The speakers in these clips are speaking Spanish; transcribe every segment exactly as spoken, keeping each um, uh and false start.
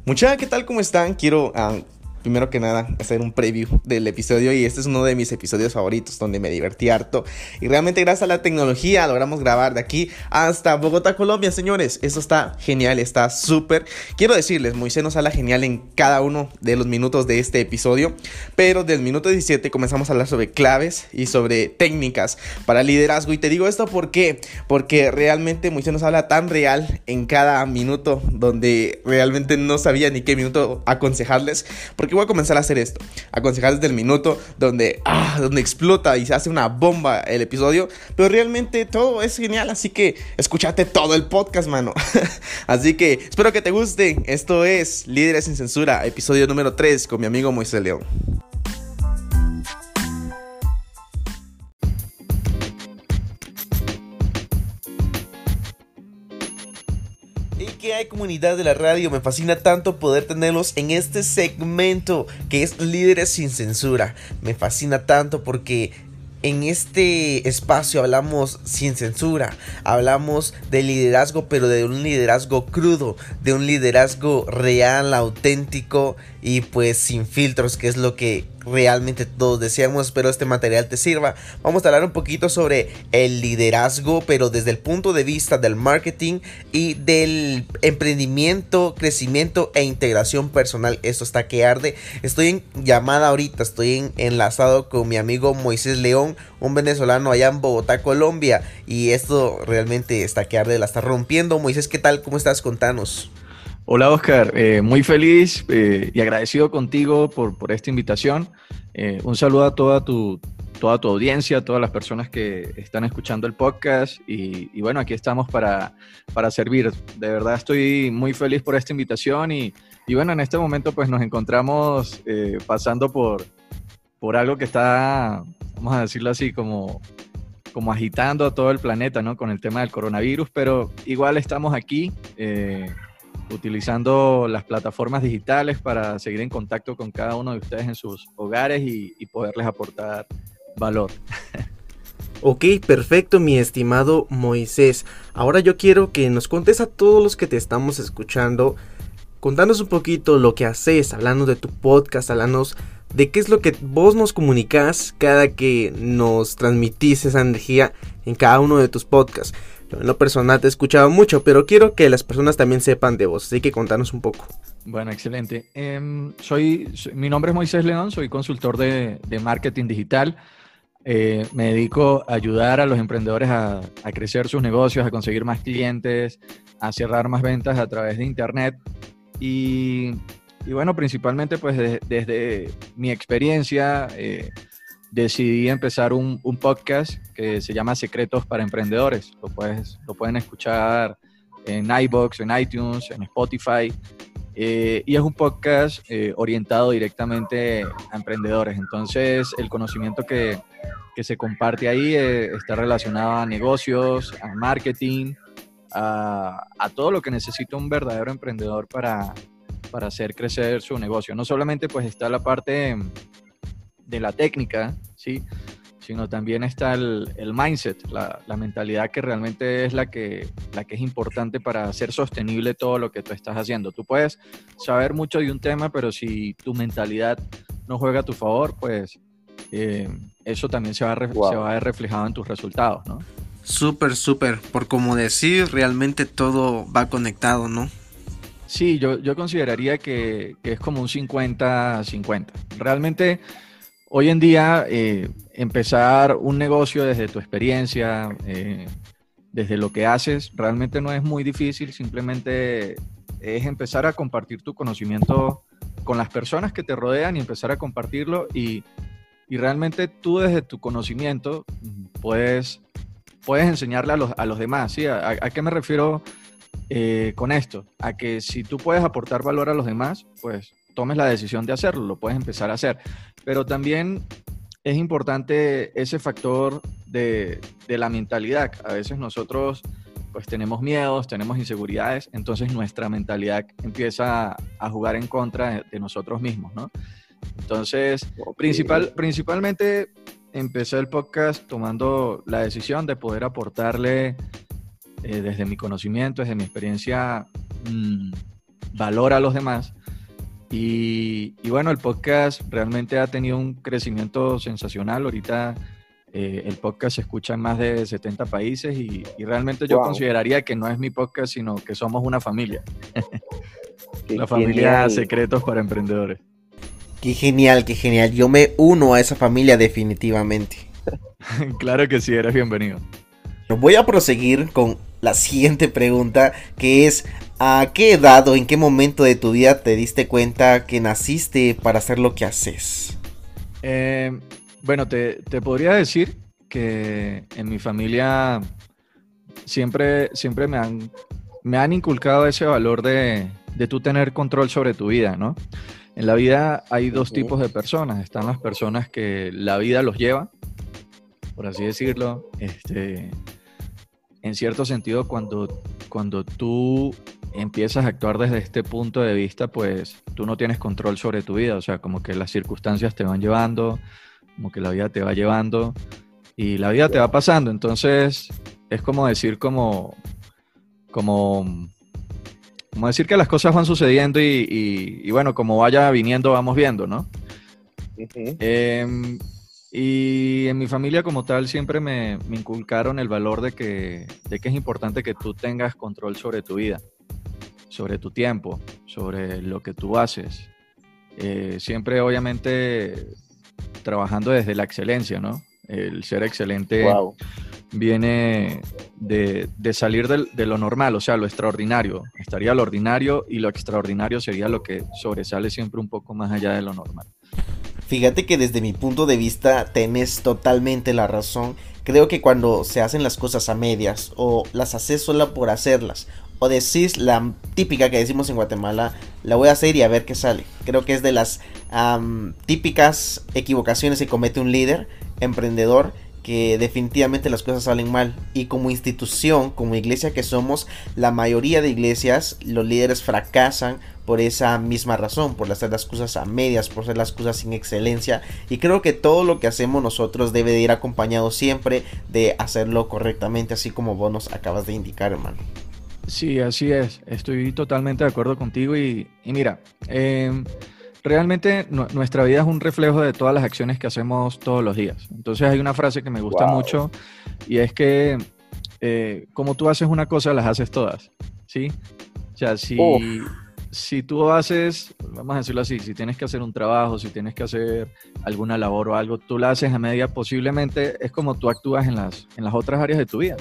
Muchachos, ¿qué tal? ¿Cómo están? Quiero, uh, primero que nada, hacer un preview del episodio. Y este es uno de mis episodios favoritos, donde me divertí harto. Y realmente gracias a la tecnología logramos grabar de aquí hasta Bogotá, Colombia, señores. Eso está genial, está súper. Quiero decirles, Moisés nos habla genial en cada uno de los minutos de este episodio. Pero del minuto diecisiete comenzamos a hablar sobre claves y sobre técnicas para liderazgo. Y te digo esto ¿por qué? Porque realmente Moisés nos habla tan real en cada minuto, donde realmente no sabía ni qué minuto aconsejarles. Porque voy a comenzar a hacer esto, aconsejarles del minuto donde, ah, donde explota y se hace una bomba el episodio. Pero realmente todo es genial, así que escúchate todo el podcast, mano. Así que espero que te guste. Esto es Líderes sin Censura, episodio número tres, con mi amigo Moisés León. ¿Qué hay, comunidad de la radio? Me fascina tanto poder tenerlos en este segmento que es Líderes sin Censura. Me fascina tanto porque en este espacio hablamos sin censura, hablamos de liderazgo, pero de un liderazgo crudo, de un liderazgo real, auténtico y pues sin filtros, que es lo que realmente todos deseamos. Espero este material te sirva. Vamos a hablar un poquito sobre el liderazgo, pero desde el punto de vista del marketing y del emprendimiento, crecimiento e integración personal. Esto está que arde. Estoy en llamada ahorita, estoy en, enlazado con mi amigo Moisés León, un venezolano allá en Bogotá, Colombia, y esto realmente está que arde, la está rompiendo. Moisés, ¿qué tal? ¿Cómo estás? Contanos. Hola Oscar, eh, muy feliz eh, y agradecido contigo por, por esta invitación. Eh, un saludo a toda tu, toda tu audiencia, a todas las personas que están escuchando el podcast y, y bueno, aquí estamos para, para servir. De verdad estoy muy feliz por esta invitación y, y bueno, en este momento pues nos encontramos eh, pasando por, por algo que está, vamos a decirlo así, como... como agitando a todo el planeta, ¿no? Con el tema del coronavirus, pero igual estamos aquí eh, utilizando las plataformas digitales para seguir en contacto con cada uno de ustedes en sus hogares y, y poderles aportar valor. Ok, perfecto, mi estimado Moisés. Ahora yo quiero que nos contes a todos los que te estamos escuchando, contanos un poquito lo que haces, hablando de tu podcast, hablando de qué es lo que vos nos comunicas cada que nos transmitís esa energía en cada uno de tus podcasts. Yo en lo personal te he escuchado mucho, pero quiero que las personas también sepan de vos, así que contanos un poco. Bueno, excelente. Eh, soy, soy, mi nombre es Moisés León, soy consultor de, de marketing digital. Eh, me dedico a ayudar a los emprendedores a, a crecer sus negocios, a conseguir más clientes, a cerrar más ventas a través de internet. Y, y bueno, principalmente pues de, desde mi experiencia eh, decidí empezar un, un podcast que se llama Secretos para Emprendedores. Lo, puedes, lo pueden escuchar en iVoox, en iTunes, en Spotify. Eh, y es un podcast eh, orientado directamente a emprendedores. Entonces, el conocimiento que, que se comparte ahí eh, está relacionado a negocios, a marketing, a, a todo lo que necesita un verdadero emprendedor para, para hacer crecer su negocio. No solamente pues está la parte de la técnica, ¿sí? Sino también está el, el mindset, la, la mentalidad que realmente es la que, la que es importante para hacer sostenible todo lo que tú estás haciendo. Tú puedes saber mucho de un tema, pero si tu mentalidad no juega a tu favor, pues eh, eso también se va, a re, wow. se va a ver reflejado en tus resultados, ¿no? Súper, súper. Por como decir, realmente todo va conectado, ¿no? Sí, yo, yo consideraría que, que es como un cincuenta cincuenta. Realmente... Hoy en día, eh, empezar un negocio desde tu experiencia, eh, desde lo que haces, realmente no es muy difícil, simplemente es empezar a compartir tu conocimiento con las personas que te rodean y empezar a compartirlo y, y realmente tú desde tu conocimiento puedes, puedes enseñarle a los, a los demás, ¿sí? ¿A, a qué me refiero eh, con esto? A que si tú puedes aportar valor a los demás, pues tomes la decisión de hacerlo, lo puedes empezar a hacer. Pero también es importante ese factor de, de la mentalidad. A veces nosotros pues tenemos miedos, tenemos inseguridades, entonces nuestra mentalidad empieza a jugar en contra de, de nosotros mismos, ¿no? Entonces, okay. principal, principalmente empecé el podcast tomando la decisión de poder aportarle eh, desde mi conocimiento, desde mi experiencia, mmm, valor a los demás. Y, y bueno, el podcast realmente ha tenido un crecimiento sensacional. Ahorita eh, el podcast se escucha en más de setenta países y, y realmente yo Wow. consideraría que no es mi podcast, sino que somos una familia. Qué La familia genial. Secretos para Emprendedores. Qué genial, qué genial. Yo me uno a esa familia definitivamente. Claro que sí, eres bienvenido. Voy a proseguir con la siguiente pregunta, que es: ¿a qué edad o en qué momento de tu vida te diste cuenta que naciste para hacer lo que haces? Eh, bueno, te, te podría decir que en mi familia siempre, siempre me han, me han inculcado ese valor de, de tú tener control sobre tu vida, ¿no? En la vida hay dos Ujú. tipos de personas. Están las personas que la vida los lleva, por así decirlo. Este, en cierto sentido, cuando, cuando tú empiezas a actuar desde este punto de vista, pues tú no tienes control sobre tu vida. O sea, como que las circunstancias te van llevando, como que la vida te va llevando y la vida te va pasando. Entonces, es como decir, como, como, como decir que las cosas van sucediendo y, y, y bueno, como vaya viniendo, vamos viendo, ¿no? Ujú. Eh, y en mi familia como tal siempre me, me inculcaron el valor de que, de que es importante que tú tengas control sobre tu vida, sobre tu tiempo, sobre lo que tú haces. Eh, siempre obviamente trabajando desde la excelencia, ¿no? El ser excelente Wow. viene de, de salir del- de lo normal, o sea, lo extraordinario. Estaría lo ordinario y lo extraordinario sería lo que sobresale siempre un poco más allá de lo normal. Fíjate que desde mi punto de vista tenés totalmente la razón. Creo que cuando se hacen las cosas a medias o las haces solo por hacerlas o decís la típica que decimos en Guatemala, la voy a hacer y a ver qué sale. Creo que es de las am, típicas equivocaciones que comete un líder, emprendedor, que definitivamente las cosas salen mal. Y como institución, como iglesia que somos, la mayoría de iglesias, los líderes fracasan por esa misma razón, por hacer las cosas a medias, por hacer las cosas sin excelencia. Y creo que todo lo que hacemos nosotros debe de ir acompañado siempre de hacerlo correctamente, así como vos nos acabas de indicar, hermano. Sí, así es. Estoy totalmente de acuerdo contigo y, y mira, eh, realmente nu- nuestra vida es un reflejo de todas las acciones que hacemos todos los días. Entonces hay una frase que me gusta Wow. mucho y es que eh, como tú haces una cosa, las haces todas, ¿sí? O sea, si, Uf. si tú haces, vamos a decirlo así, si tienes que hacer un trabajo, si tienes que hacer alguna labor o algo, tú la haces a media, posiblemente es como tú actúas en las, en las otras áreas de tu vida.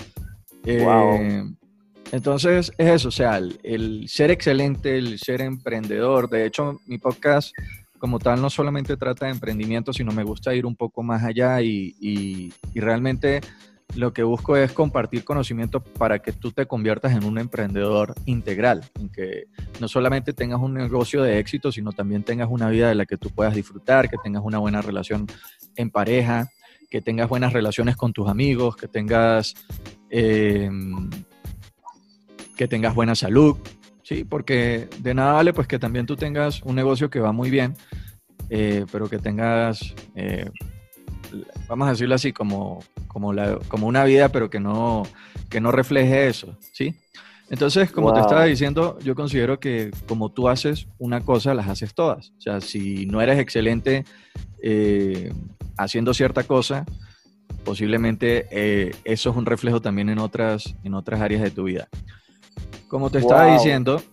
Eh, Wow. Entonces es eso, o sea, el, el ser excelente, el ser emprendedor. De hecho, mi podcast como tal no solamente trata de emprendimiento, sino me gusta ir un poco más allá y, y- y realmente lo que busco es compartir conocimiento para que tú te conviertas en un emprendedor integral, en que no solamente tengas un negocio de éxito, sino también tengas una vida de la que tú puedas disfrutar, que tengas una buena relación en pareja, que tengas buenas relaciones con tus amigos, que tengas... eh, que tengas buena salud, ¿sí? Porque de nada vale pues que también tú tengas un negocio que va muy bien, eh, pero que tengas, eh, vamos a decirlo así, como, como, la, como una vida, pero que no, que no refleje eso, ¿sí? Entonces, como te estaba Wow. diciendo, yo considero que como tú haces una cosa, las haces todas. O sea, si no eres excelente eh, haciendo cierta cosa, posiblemente eh, eso es un reflejo también en otras, en otras áreas de tu vida. Como te estaba Wow. diciendo,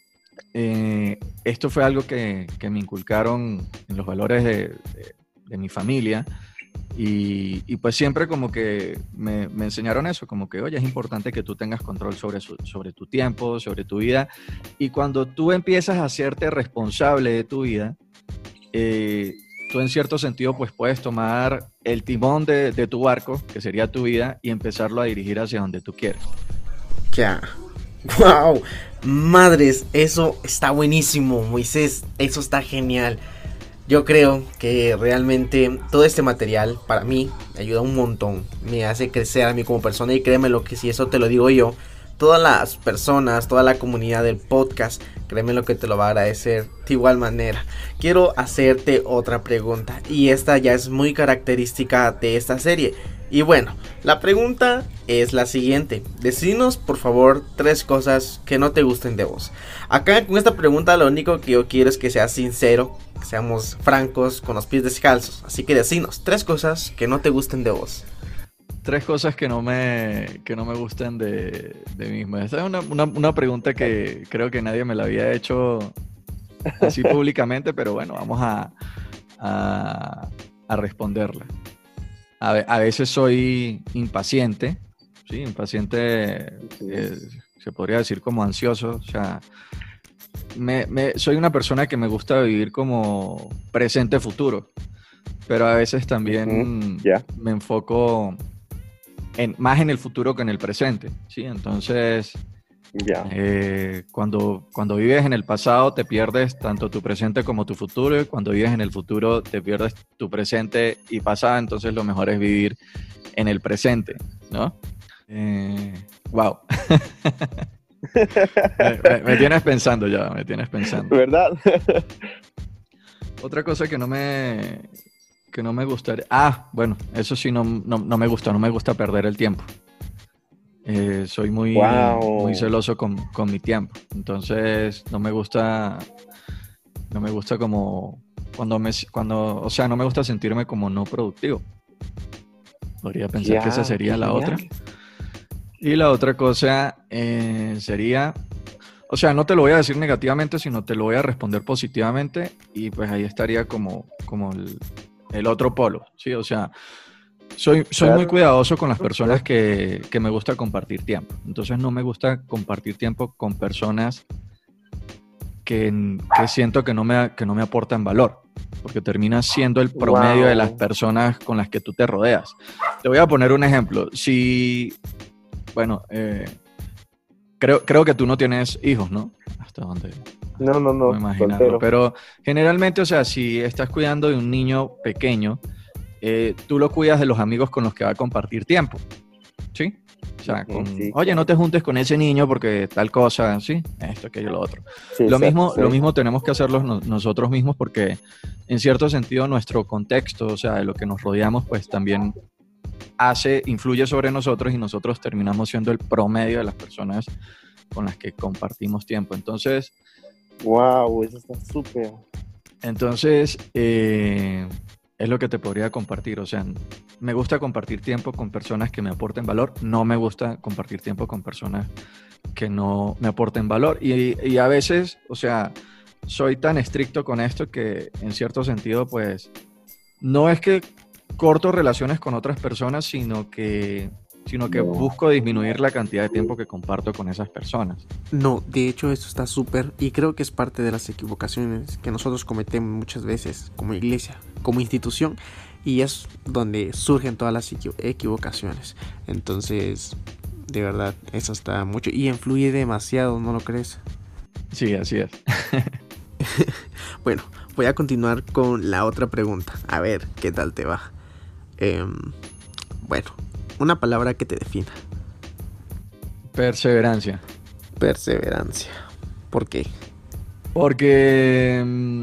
eh, esto fue algo que, que me inculcaron en los valores de, de- de mi familia y, y pues siempre como que me, me enseñaron eso, como que oye, es importante que tú tengas control sobre, su- sobre tu tiempo, sobre tu vida y cuando tú empiezas a hacerte responsable de tu vida, eh, tú en cierto sentido pues puedes tomar el timón de, de tu barco, que sería tu vida, y empezarlo a dirigir hacia donde tú quieres. Ya. Wow. Madres, eso está buenísimo, Moisés. Eso está genial. Yo creo que realmente todo este material para mí me ayuda un montón. Me hace crecer a mí como persona y créeme lo que si eso te lo digo yo, todas las personas, toda la comunidad del podcast, créeme lo que te lo va a agradecer de igual manera. Quiero hacerte otra pregunta y esta ya es muy característica de esta serie. Y bueno, la pregunta es la siguiente. Decinos, por favor, tres cosas que no te gusten de vos. Acá con esta pregunta lo único que yo quiero es que seas sincero, que seamos francos, con los pies descalzos. Así que decinos, tres cosas que no te gusten de vos. Tres cosas que no me, que no me gustan de, de mí mismo. Esta es una, una, una pregunta que creo que nadie me la había hecho así públicamente, pero bueno, vamos a, a, a responderla. A, a veces soy impaciente, ¿sí? Impaciente, eh, se podría decir como ansioso, o sea, me, me, soy una persona que me gusta vivir como presente-futuro, pero a veces también uh-huh. yeah. me enfoco en, más en el futuro que en el presente, ¿sí? Entonces, yeah. eh, cuando, cuando vives en el pasado te pierdes tanto tu presente como tu futuro, y cuando vives en el futuro te pierdes tu presente y pasado, entonces lo mejor es vivir en el presente, ¿no? Eh, wow. me, me, me tienes pensando ya, me tienes pensando. ¿Verdad? Otra cosa que no me, que no me gustaría... Ah, bueno, eso sí no, no, no me gusta, no me gusta perder el tiempo. Eh, soy muy, wow. muy celoso con, con mi tiempo, entonces no me gusta, no me gusta como cuando me, cuando, o sea, no me gusta sentirme como no productivo. Podría pensar yeah, que esa sería la otra. Y la otra cosa eh, sería, o sea, no te lo voy a decir negativamente, sino te lo voy a responder positivamente, y pues ahí estaría como, como el, el otro polo, ¿sí? O sea, Soy, soy claro. muy cuidadoso con las personas que, que me gusta compartir tiempo. Entonces no me gusta compartir tiempo con personas que, que siento que no, me, que no me aportan valor, porque terminas siendo el promedio wow. de las personas con las que tú te rodeas. Te voy a poner un ejemplo. Si, bueno, eh, creo, creo que tú no tienes hijos, ¿no? Hasta donde... No, no, no. No imaginarlo. Pero generalmente, o sea, si estás cuidando de un niño pequeño, Eh, tú lo cuidas de los amigos con los que va a compartir tiempo, ¿sí? O sea, con, sí, oye, no te juntes con ese niño porque tal cosa, ¿sí? Esto, aquello, lo otro. Sí, lo, mismo, sí. lo mismo tenemos que hacerlo no, nosotros mismos, porque en cierto sentido nuestro contexto, o sea, de lo que nos rodeamos, pues también hace, influye sobre nosotros, y nosotros terminamos siendo el promedio de las personas con las que compartimos tiempo. Entonces... ¡Wow! Eso está súper. Entonces, eh... es lo que te podría compartir. O sea, me gusta compartir tiempo con personas que me aporten valor. No me gusta compartir tiempo con personas que no me aporten valor. Y, y a veces, o sea, soy tan estricto con esto que en cierto sentido, pues, no es que corto relaciones con otras personas, sino que, sino que busco disminuir la cantidad de tiempo que comparto con esas personas. No, de hecho esto está súper, y creo que es parte de las equivocaciones que nosotros cometemos muchas veces como iglesia, como institución, y es donde surgen todas las equivocaciones. Entonces, de verdad, eso está mucho y influye demasiado, ¿no lo crees? Sí, así es. Bueno, voy a continuar con la otra pregunta, a ver qué tal te va. Eh, bueno, una palabra que te defina. Perseverancia. Perseverancia. ¿Por qué? Porque...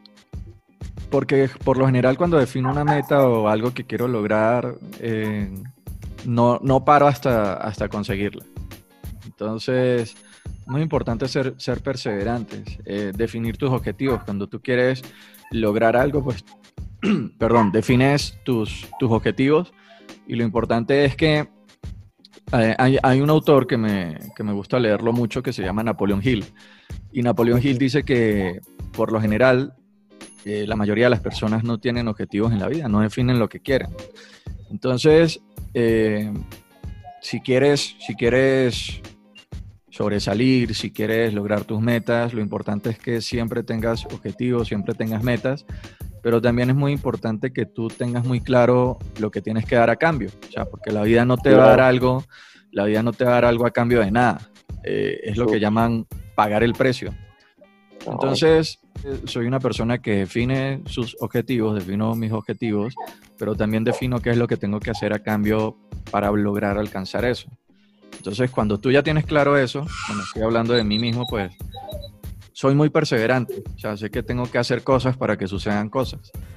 Porque por lo general cuando defino una meta o algo que quiero lograr, eh, no, no paro hasta, hasta conseguirla. Entonces, muy importante ser, ser perseverantes, eh, definir tus objetivos. Cuando tú quieres lograr algo, pues, perdón, defines tus, tus objetivos, y lo importante es que eh, hay, hay un autor que me, que me gusta leerlo mucho, que se llama Napoleon Hill. Y Napoleon Hill dice que por lo general Eh, la mayoría de las personas no tienen objetivos en la vida, no definen lo que quieren. Entonces, eh, si quieres, si quieres sobresalir, si quieres lograr tus metas, lo importante es que siempre tengas objetivos, siempre tengas metas, pero también es muy importante que tú tengas muy claro lo que tienes que dar a cambio. O sea, porque la vida no te va a dar algo, la vida no te va a dar algo a cambio de nada. Eh, es lo que llaman pagar el precio. Entonces, soy una persona que define sus objetivos, defino mis objetivos, pero también defino qué es lo que tengo que hacer a cambio para lograr alcanzar eso. Entonces, cuando tú ya tienes claro eso, cuando estoy hablando de mí mismo, pues, soy muy perseverante. O sea, sé que tengo que hacer cosas para que sucedan cosas.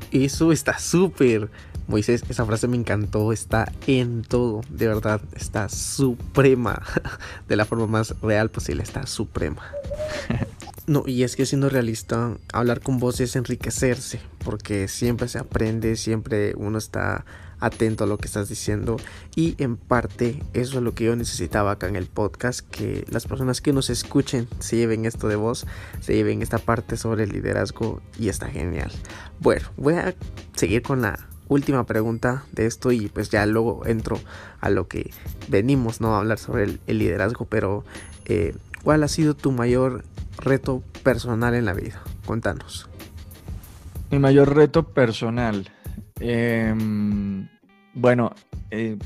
Eso está súper. Moisés, esa frase me encantó, está en todo, de verdad, está suprema, de la forma más real posible, está suprema. No, y es que siendo realista, hablar con vos es enriquecerse, porque siempre se aprende, siempre uno está atento a lo que estás diciendo, y en parte eso es lo que yo necesitaba acá en el podcast, que las personas que nos escuchen se lleven esto de vos, se lleven esta parte sobre el liderazgo, y está genial. Bueno, voy a seguir con la última pregunta de esto y pues ya luego entro a lo que venimos, ¿no? A hablar sobre el, el liderazgo, pero eh, ¿cuál ha sido tu mayor reto personal en la vida? Contanos. Mi mayor reto personal. Eh, bueno, eh,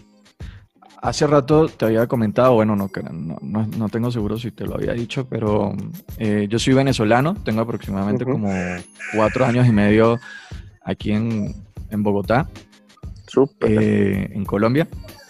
hace rato te había comentado, bueno, no, no, no, no tengo seguro si te lo había dicho, pero eh, yo soy venezolano, tengo aproximadamente uh-huh. como cuatro años y medio aquí en en Bogotá, eh, en Colombia,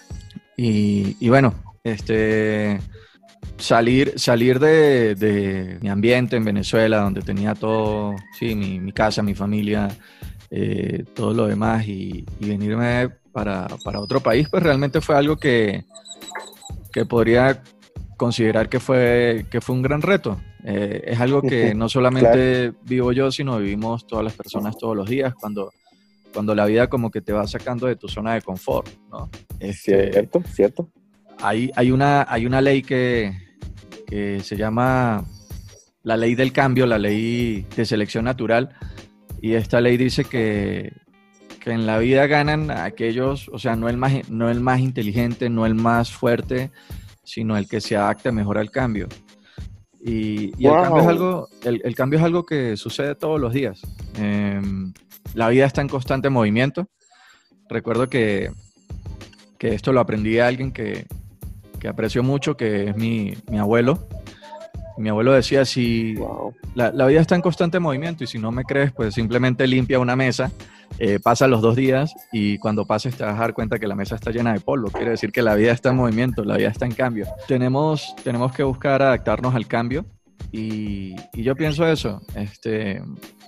y, y bueno, este, salir, salir de, de mi ambiente en Venezuela, donde tenía todo, sí, mi, mi casa, mi familia, eh, todo lo demás, y, y venirme para, para otro país, pues realmente fue algo que, que podría considerar que fue, que fue un gran reto. Eh, es algo que no solamente claro. vivo yo, sino vivimos todas las personas todos los días, cuando cuando la vida como que te va sacando de tu zona de confort, ¿no? Este, cierto, cierto. Hay, hay, una, hay una ley que, que se llama la ley del cambio, la ley de selección natural, y esta ley dice que, que en la vida ganan aquellos, o sea, no el, más, no el más inteligente, no el más fuerte, sino el que se adapte mejor al cambio. Y, y wow. el, cambio es algo, el, el cambio es algo que sucede todos los días. Eh, La vida está en constante movimiento. Recuerdo que, que esto lo aprendí de alguien que, que aprecio mucho, que es mi, mi abuelo. Mi abuelo decía, si wow. la, la vida está en constante movimiento y si no me crees, pues simplemente limpia una mesa, eh, pasa los dos días y cuando pases te vas a dar cuenta que la mesa está llena de polvo. Quiere decir que la vida está en movimiento, la vida está en cambio. Tenemos, tenemos que buscar adaptarnos al cambio y, y yo pienso eso, este...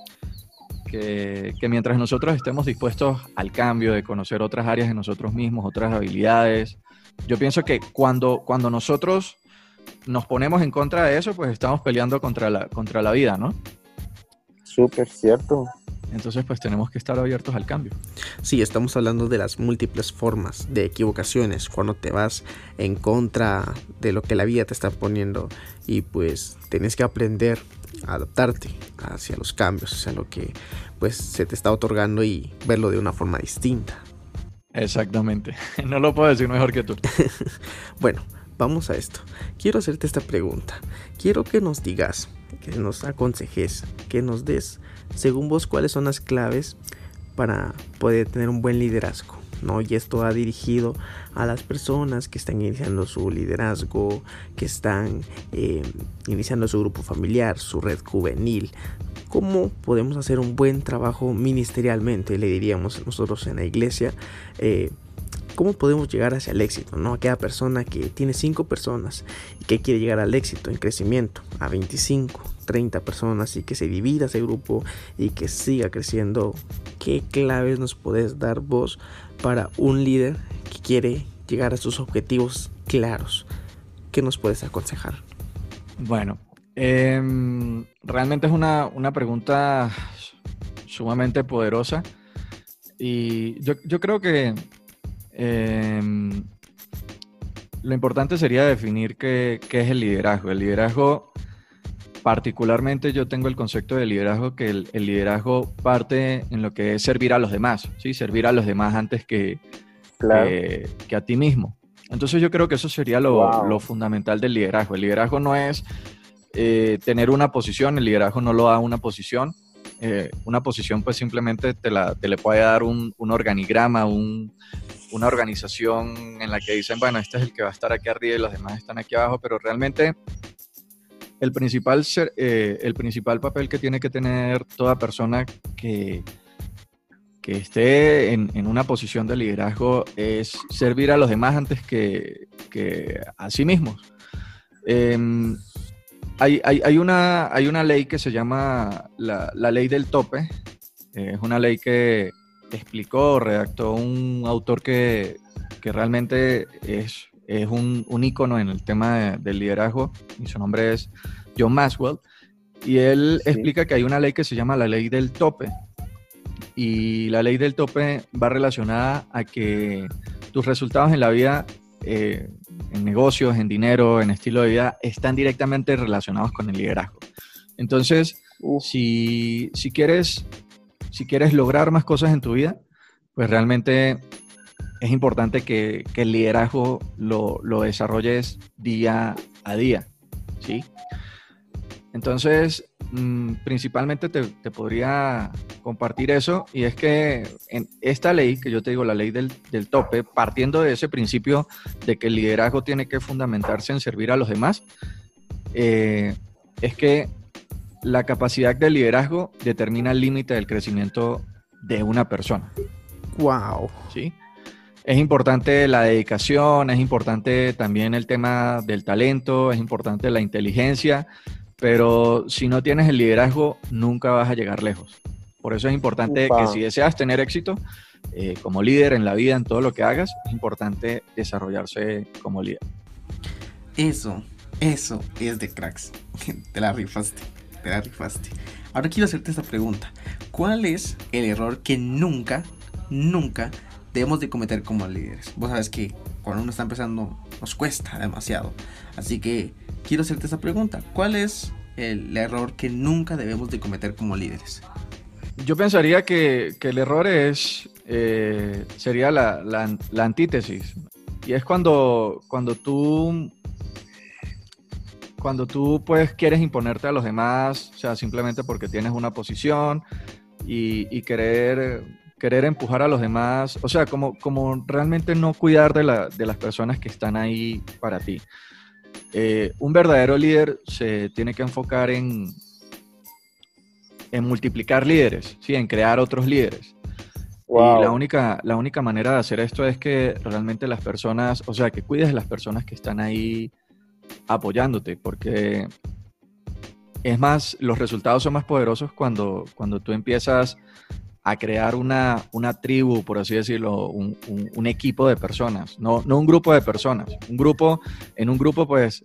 Que, que mientras nosotros estemos dispuestos al cambio, de conocer otras áreas de nosotros mismos, otras habilidades, yo pienso que cuando, cuando nosotros nos ponemos en contra de eso, pues estamos peleando contra la, contra la vida, ¿no? Súper cierto. Entonces, pues tenemos que estar abiertos al cambio. Sí, estamos hablando de las múltiples formas de equivocaciones, cuando te vas en contra de lo que la vida te está poniendo y pues tienes que aprender a adaptarte hacia los cambios, hacia lo que pues se te está otorgando y verlo de una forma distinta. Exactamente, no lo puedo decir mejor que tú. Bueno, vamos a esto. Quiero hacerte esta pregunta. Quiero que nos digas, que nos aconsejes, que nos des, según vos, cuáles son las claves para poder tener un buen liderazgo, ¿no? Y esto ha dirigido a las personas que están iniciando su liderazgo, que están eh, iniciando su grupo familiar, su red juvenil. ¿Cómo podemos hacer un buen trabajo ministerialmente? Le diríamos nosotros en la iglesia. Eh, ¿Cómo podemos llegar hacia el éxito, ¿no? Aquella persona que tiene cinco personas y que quiere llegar al éxito en crecimiento, a veinticinco, treinta personas y que se divida ese grupo y que siga creciendo. ¿Qué claves nos podés dar vos para un líder que quiere llegar a sus objetivos claros? ¿Qué nos puedes aconsejar? Bueno, eh, realmente es una, una pregunta sumamente poderosa y yo, yo creo que Eh, lo importante sería definir qué, qué es el liderazgo. El liderazgo, particularmente yo tengo el concepto de liderazgo que el, el liderazgo parte en lo que es servir a los demás, ¿sí? Servir a los demás antes que, claro. que, que a ti mismo. Entonces yo creo que eso sería lo, wow. lo fundamental del liderazgo. El liderazgo no es eh, tener una posición, el liderazgo no lo da una posición. Eh, una posición pues simplemente te, la, te le puede dar un, un organigrama, un... una organización en la que dicen, bueno, este es el que va a estar aquí arriba y los demás están aquí abajo, pero realmente el principal, eh, el principal papel que tiene que tener toda persona que, que esté en, en una posición de liderazgo es servir a los demás antes que, que a sí mismos. Eh, hay, hay, hay, una, hay una ley que se llama la, la ley del tope. Eh, es una ley que explicó, redactó un autor que, que realmente es, es un, un ícono en el tema de, del liderazgo, y su nombre es John Maxwell, y él Sí. explica que hay una ley que se llama la ley del tope, y la ley del tope va relacionada a que tus resultados en la vida, eh, en negocios, en dinero, en estilo de vida, están directamente relacionados con el liderazgo. Entonces, Uf, si, si quieres, si quieres lograr más cosas en tu vida, pues realmente es importante que, que el liderazgo lo, lo desarrolles día a día, ¿sí? Entonces, mmm, principalmente te, te podría compartir eso, y es que en esta ley, que yo te digo, la ley del, del tope, partiendo de ese principio de que el liderazgo tiene que fundamentarse en servir a los demás, eh, es que la capacidad de liderazgo determina el límite del crecimiento de una persona, Wow. ¿sí? Es importante la dedicación, es importante también el tema del talento, es importante la inteligencia, pero si no tienes el liderazgo, nunca vas a llegar lejos. Por eso es importante Upa. que si deseas tener éxito eh, como líder en la vida, en todo lo que hagas, es importante desarrollarse como líder. Eso, eso es de cracks. Te la rifaste, te la rifaste. Ahora quiero hacerte esta pregunta. ¿Cuál es el error que nunca, nunca debemos de cometer como líderes? Vos sabes que cuando uno está empezando nos cuesta demasiado. Así que quiero hacerte esta pregunta. ¿Cuál es el error que nunca debemos de cometer como líderes? Yo pensaría que, que el error es, eh, sería la, la, la antítesis. Y es cuando, cuando tú, cuando tú pues quieres imponerte a los demás, o sea, simplemente porque tienes una posición y, y querer, querer empujar a los demás, o sea, como, como realmente no cuidar de, la, de las personas que están ahí para ti. Eh, un verdadero líder se tiene que enfocar en en multiplicar líderes, ¿sí? En crear otros líderes. wow. Y la única, la única manera de hacer esto es que realmente las personas, o sea, que cuides de las personas que están ahí apoyándote, porque es más, los resultados son más poderosos cuando, cuando tú empiezas a crear una, una tribu, por así decirlo, un, un, un equipo de personas, no, no un grupo de personas. Un grupo, en un grupo, pues,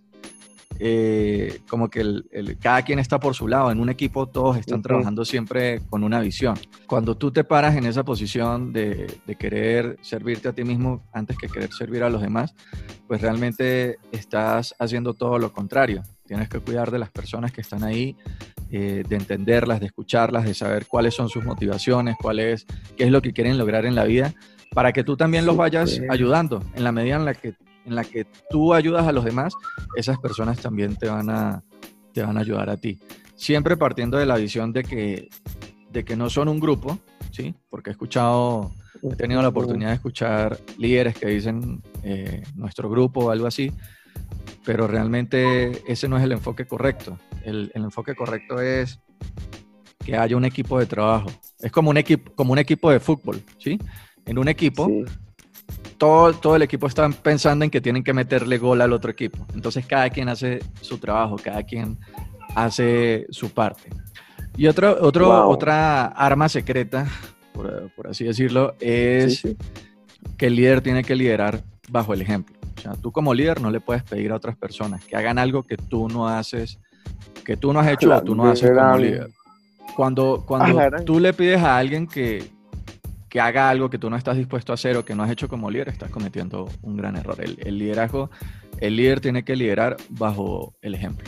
Eh, como que el, el, cada quien está por su lado. En un equipo todos están Uh-huh. trabajando siempre con una visión. Cuando tú te paras en esa posición de, de querer servirte a ti mismo antes que querer servir a los demás, pues realmente estás haciendo todo lo contrario. Tienes que cuidar de las personas que están ahí, eh, de entenderlas, de escucharlas, de saber cuáles son sus motivaciones, cuál es, qué es lo que quieren lograr en la vida, para que tú también los vayas Súper. ayudando en la medida en la que en la que tú ayudas a los demás. Esas personas también te van a, te van a ayudar a ti. Siempre partiendo de la visión de que, de que no son un grupo, ¿sí? Porque he escuchado, he tenido la oportunidad de escuchar líderes que dicen eh, nuestro grupo o algo así, pero realmente ese no es el enfoque correcto. El, el enfoque correcto es que haya un equipo de trabajo. Es como un equipo, como un equipo de fútbol, ¿sí? En un equipo, Sí. todo, todo el equipo está pensando en que tienen que meterle gol al otro equipo. Entonces cada quien hace su trabajo, cada quien hace su parte. Y otro, otro, Wow. otra arma secreta, por, por así decirlo, es Sí, sí. que el líder tiene que liderar bajo el ejemplo. O sea, tú como líder no le puedes pedir a otras personas que hagan algo que tú no haces, que tú no has hecho La o tú no haces como gran- líder. Cuando, cuando Ah, la gran- tú le pides a alguien que, que haga algo que tú no estás dispuesto a hacer o que no has hecho como líder, estás cometiendo un gran error. El, el liderazgo, el líder tiene que liderar bajo el ejemplo.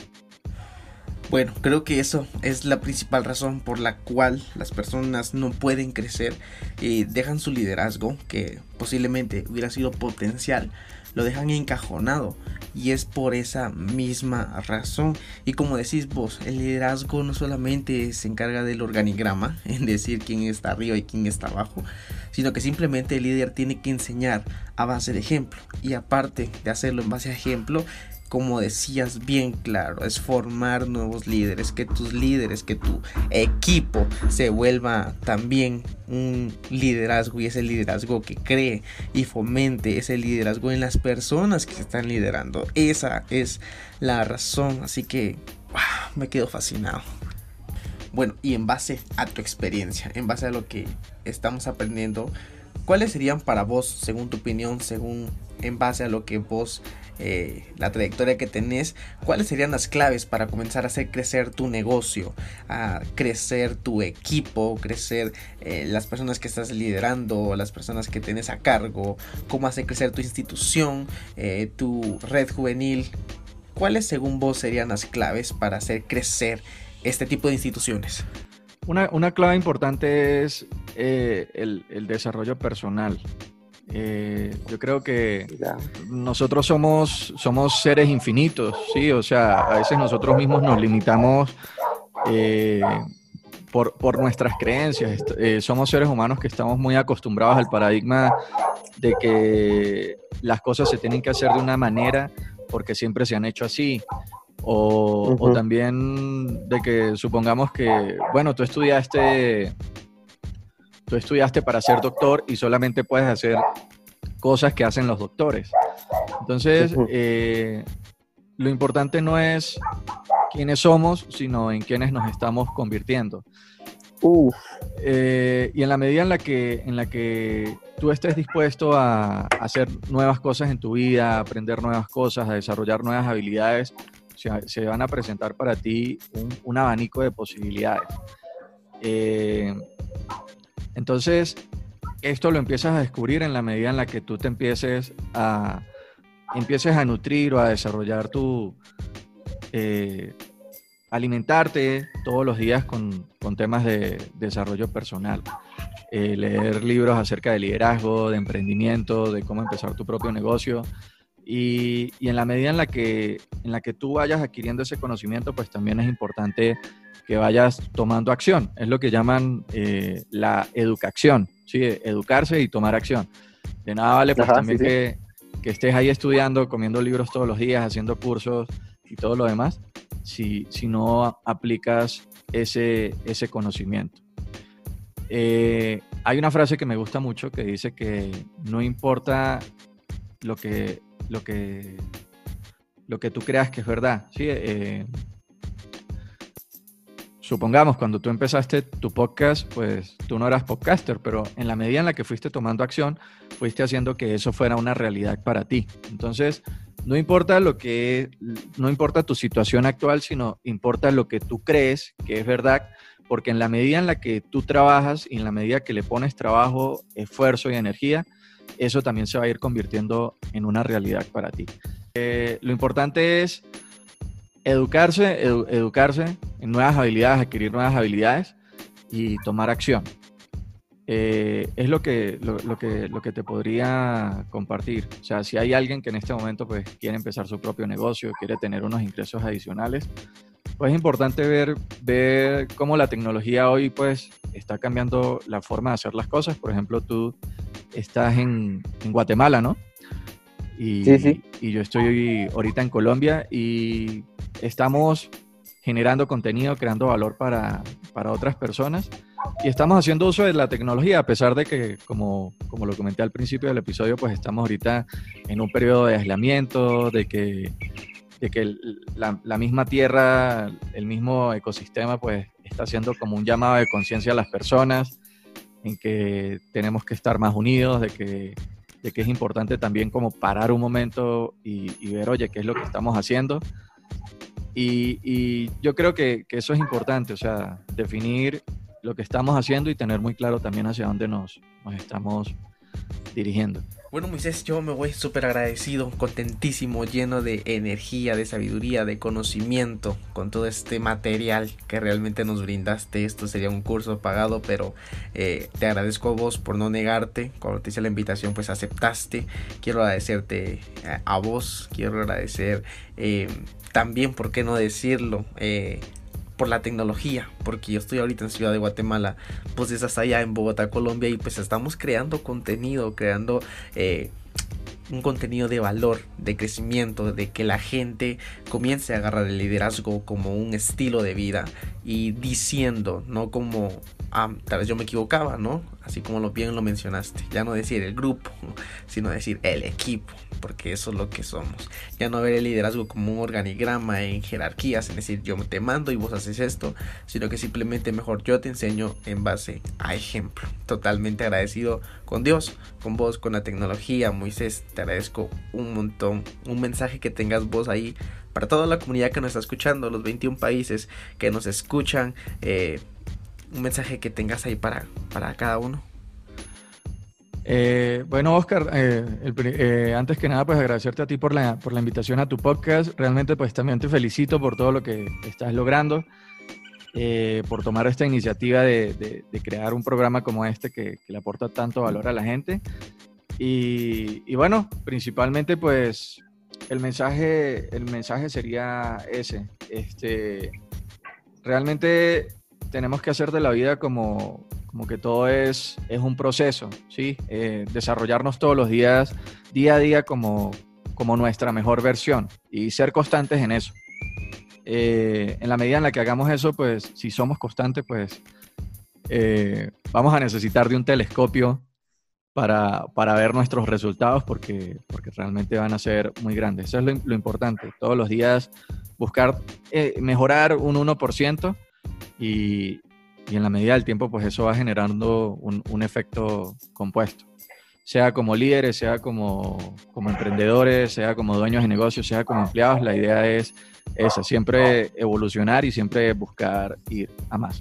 Bueno, creo que eso es la principal razón por la cual las personas no pueden crecer y dejan su liderazgo, que posiblemente hubiera sido potencial, lo dejan encajonado, y es por esa misma razón. Y como decís vos, el liderazgo no solamente se encarga del organigrama, en decir quién está arriba y quién está abajo, sino que simplemente el líder tiene que enseñar a base de ejemplo, y aparte de hacerlo en base a ejemplo, como decías bien claro, es formar nuevos líderes, que tus líderes, que tu equipo se vuelva también un liderazgo, y ese liderazgo que cree y fomente ese liderazgo en las personas que se están liderando. Esa es la razón, así que wow, me quedo fascinado. Bueno, y en base a tu experiencia, en base a lo que estamos aprendiendo, ¿cuáles serían para vos, según tu opinión, según en base a lo que vos, eh, la trayectoria que tenés, cuáles serían las claves para comenzar a hacer crecer tu negocio, a crecer tu equipo, crecer eh, las personas que estás liderando, las personas que tenés a cargo, cómo hacer crecer tu institución, eh, tu red juvenil? ¿Cuáles según vos serían las claves para hacer crecer este tipo de instituciones? Una, una clave importante es eh, el, el desarrollo personal. Eh, yo creo que Ya. nosotros somos, somos seres infinitos, ¿sí? O sea, a veces nosotros mismos nos limitamos eh, por, por nuestras creencias. Est- eh, somos seres humanos que estamos muy acostumbrados al paradigma de que las cosas se tienen que hacer de una manera porque siempre se han hecho así. O, o Ujú. también de que supongamos que, bueno, tú estudiaste, tú estudiaste para ser doctor y solamente puedes hacer cosas que hacen los doctores. Entonces, Ujú. eh, lo importante no es quiénes somos, sino en quiénes nos estamos convirtiendo. Uf, Eh, y en la medida en la que, en la que tú estés dispuesto a, a hacer nuevas cosas en tu vida, a aprender nuevas cosas, a desarrollar nuevas habilidades, se, se van a presentar para ti un, un abanico de posibilidades. Eh, entonces, esto lo empiezas a descubrir en la medida en la que tú te empieces a, empieces a nutrir o a desarrollar tu... eh, alimentarte todos los días con, con temas de desarrollo personal. Eh, leer libros acerca de liderazgo, de emprendimiento, de cómo empezar tu propio negocio. Y, y en la medida en la, que, en la que tú vayas adquiriendo ese conocimiento, pues también es importante que vayas tomando acción. Es lo que llaman eh, la educación, ¿sí? Educarse y tomar acción. De nada vale pues Ajá, también sí, sí. Que, que estés ahí estudiando, comiendo libros todos los días, haciendo cursos y todo lo demás, si, si no aplicas ese, ese conocimiento. Eh, hay una frase que me gusta mucho que dice que no importa lo que, lo que, lo que tú creas que es verdad. ¿Sí? Eh, supongamos, cuando tú empezaste tu podcast, pues tú no eras podcaster, pero en la medida en la que fuiste tomando acción, fuiste haciendo que eso fuera una realidad para ti. Entonces, no importa lo que, no importa tu situación actual, sino importa lo que tú crees que es verdad, porque en la medida en la que tú trabajas y en la medida que le pones trabajo, esfuerzo y energía, eso también se va a ir convirtiendo en una realidad para ti. Eh, lo importante es educarse, edu educarse en nuevas habilidades, adquirir nuevas habilidades y tomar acción. Eh, es lo que, lo, lo, que, lo que te podría compartir. O sea, si hay alguien que en este momento pues, quiere empezar su propio negocio, quiere tener unos ingresos adicionales, pues es importante ver, ver cómo la tecnología hoy pues, está cambiando la forma de hacer las cosas. Por ejemplo, tú estás en, en Guatemala, ¿no? Y, Sí, sí. y yo estoy ahorita en Colombia y estamos generando contenido, creando valor para, para otras personas y estamos haciendo uso de la tecnología a pesar de que, como, como lo comenté al principio del episodio, pues estamos ahorita en un periodo de aislamiento, de que, de que la, la misma tierra, el mismo ecosistema pues está haciendo como un llamado de conciencia a las personas en que tenemos que estar más unidos, de que de que es importante también como parar un momento y, y ver, oye, qué es lo que estamos haciendo. Y, y yo creo que, que eso es importante, o sea, definir lo que estamos haciendo y tener muy claro también hacia dónde nos, nos estamos dirigiendo. Bueno, Moisés, yo me voy súper agradecido, contentísimo, lleno de energía, de sabiduría, de conocimiento con todo este material que realmente nos brindaste. Esto sería un curso pagado, pero eh, te agradezco a vos por no negarte. Cuando te hice la invitación, pues aceptaste. Quiero agradecerte a, a vos, quiero agradecer eh, también, ¿por qué no decirlo? Eh, por la tecnología, porque yo estoy ahorita en Ciudad de Guatemala, pues estás allá en Bogotá, Colombia, y pues estamos creando contenido, creando eh, un contenido de valor, de crecimiento, de que la gente comience a agarrar el liderazgo como un estilo de vida y diciendo, no como, ah, tal vez yo me equivocaba, ¿no? así como lo bien lo mencionaste. Ya no decir el grupo, sino decir el equipo, porque eso es lo que somos. Ya no ver el liderazgo como un organigrama en jerarquías, es decir, yo te mando y vos haces esto, sino que simplemente mejor yo te enseño en base a ejemplo. Totalmente agradecido con Dios, con vos, con la tecnología, Moisés. Te agradezco un montón. Un mensaje que tengas vos ahí para toda la comunidad que nos está escuchando, los veintiún países que nos escuchan, eh, un mensaje que tengas ahí para, para cada uno. Eh, bueno, Oscar, eh, el, eh, antes que nada, pues agradecerte a ti por la, por la invitación a tu podcast. Realmente, pues también te felicito por todo lo que estás logrando, eh, por tomar esta iniciativa de, de, de crear un programa como este que, que le aporta tanto valor a la gente. Y, y bueno, principalmente, pues el mensaje, el mensaje sería ese. Este, realmente tenemos que hacer de la vida como, como que todo es, es un proceso, ¿sí? Eh, desarrollarnos todos los días, día a día, como, como nuestra mejor versión y ser constantes en eso. Eh, en la medida en la que hagamos eso, pues si somos constantes, pues eh, vamos a necesitar de un telescopio para, para ver nuestros resultados, porque, porque realmente van a ser muy grandes. Eso es lo, lo importante. Todos los días buscar eh, mejorar un uno por ciento y, y en la medida del tiempo, pues eso va generando un, un efecto compuesto. Sea como líderes, sea como, como emprendedores, sea como dueños de negocios, sea como empleados, la idea es esa, siempre evolucionar y siempre buscar ir a más.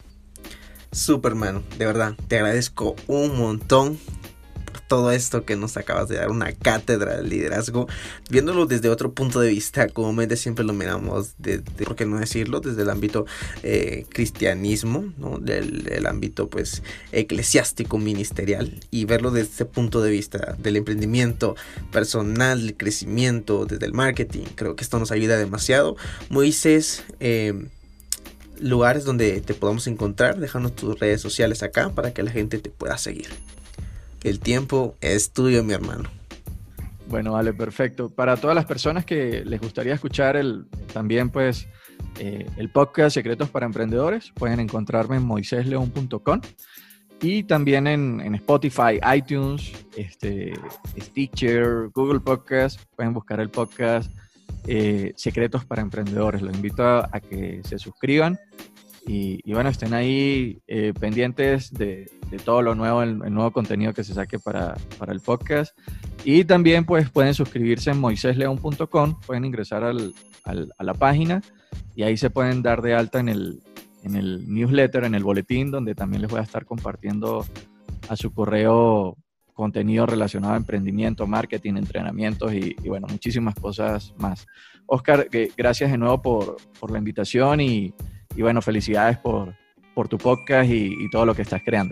Superman, de verdad, te agradezco un montón por todo esto que nos acabas de dar, una cátedra de liderazgo, viéndolo desde otro punto de vista. Comúnmente siempre lo miramos, de, de, ¿por qué no decirlo?, desde el ámbito eh, cristianismo, ¿no? Del, del ámbito pues eclesiástico, ministerial, y verlo desde este punto de vista del emprendimiento personal, el crecimiento, desde el marketing. Creo que esto nos ayuda demasiado. Moisés, eh, lugares donde te podamos encontrar, déjanos tus redes sociales acá para que la gente te pueda seguir. El tiempo es tuyo, mi hermano. Bueno, vale, perfecto. Para todas las personas que les gustaría escuchar el, también pues eh, el podcast Secretos para Emprendedores, pueden encontrarme en moises leon punto com y también en, en Spotify, iTunes, este, Stitcher, Google Podcast. Pueden buscar el podcast eh, Secretos para Emprendedores. Los invito a, a que se suscriban y, y bueno, estén ahí eh, pendientes de, de todo lo nuevo, el, el nuevo contenido que se saque para, para el podcast. Y también pues pueden suscribirse en moises leon punto com, pueden ingresar al, al, a la página y ahí se pueden dar de alta en el, en el newsletter, en el boletín, donde también les voy a estar compartiendo a su correo contenido relacionado a emprendimiento, marketing, entrenamientos y, y bueno, muchísimas cosas más. Oscar, que gracias de nuevo por, por la invitación y, y bueno, felicidades por, por tu podcast y, y todo lo que estás creando.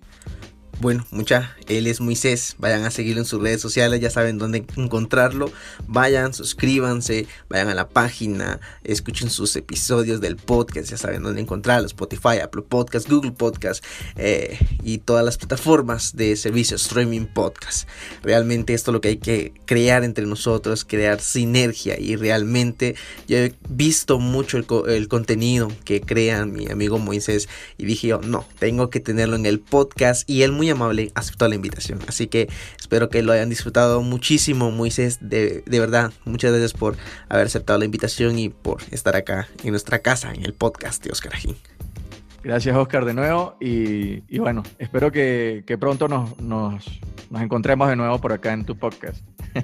Bueno, mucha, él es Moisés, vayan a seguirlo en sus redes sociales, ya saben dónde encontrarlo, vayan, suscríbanse, vayan a la página, escuchen sus episodios del podcast, ya saben dónde encontrarlo, Spotify, Apple Podcast, Google Podcast eh, y todas las plataformas de servicios streaming podcast. Realmente esto es lo que hay que crear entre nosotros, crear sinergia, y realmente yo he visto mucho el, co- el contenido que crea mi amigo Moisés y dije yo, no, tengo que tenerlo en el podcast, y él muy amable aceptó la invitación, así que espero que lo hayan disfrutado muchísimo. Moisés, de, de verdad, muchas gracias por haber aceptado la invitación y por estar acá en nuestra casa, en el podcast de Oscar Ajín. Gracias, Oscar, de nuevo y, y bueno, espero que, que pronto nos, nos, nos encontremos de nuevo por acá en tu podcast.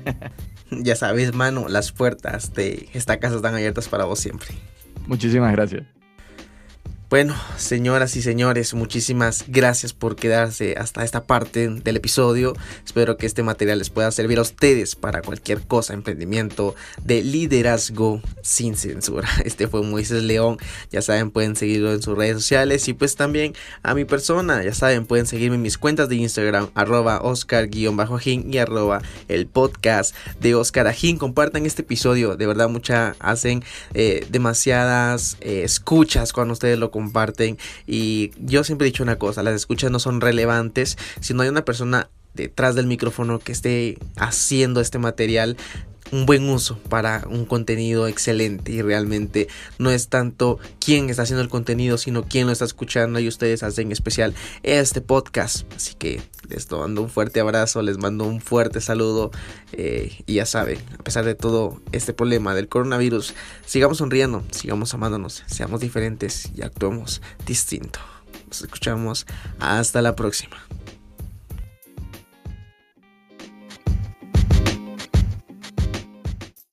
Ya sabes, mano, las puertas de esta casa están abiertas para vos siempre. Muchísimas gracias. Bueno, señoras y señores, muchísimas gracias por quedarse hasta esta parte del episodio. Espero que este material les pueda servir a ustedes para cualquier cosa, emprendimiento, de liderazgo sin censura. Este fue Moisés León, ya saben, pueden seguirlo en sus redes sociales y pues también a mi persona, ya saben, pueden seguirme en mis cuentas de Instagram, arroba Oscar-Ajín y arroba el podcast de Oscar Ajín. Compartan este episodio, de verdad mucha hacen eh, demasiadas eh, escuchas cuando ustedes lo comparten, y yo siempre he dicho una cosa, las escuchas no son relevantes si no hay una persona detrás del micrófono que esté haciendo este material un buen uso para un contenido excelente, y realmente no es tanto quién está haciendo el contenido, sino quién lo está escuchando, y ustedes hacen especial este podcast. Así que les mando un fuerte abrazo, les mando un fuerte saludo, eh, y ya saben, a pesar de todo este problema del coronavirus, sigamos sonriendo, sigamos amándonos, seamos diferentes y actuemos distinto. Nos escuchamos hasta la próxima.